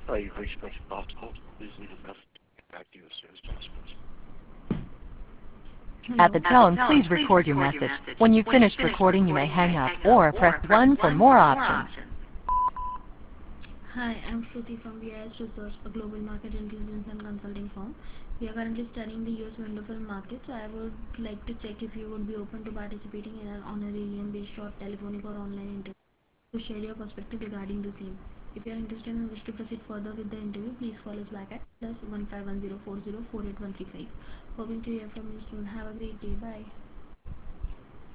I wish as possible. Please leave a message. Get back to you as soon as possible. At the Hello. tone, please record your message. When you've finished recording, you may hang up or press 1 for more options. Hi, I'm Shruti from VIS Research, a global market intelligence and consulting firm. We are currently studying the US window film market, so I would like to check if you would be open to participating in an honorarium-based short telephonic or online interview to share your perspective regarding the same. If you are interested and wish to proceed further with the interview, please call us back at +1510404813 Hoping to hear from you soon. Have a great day. Bye.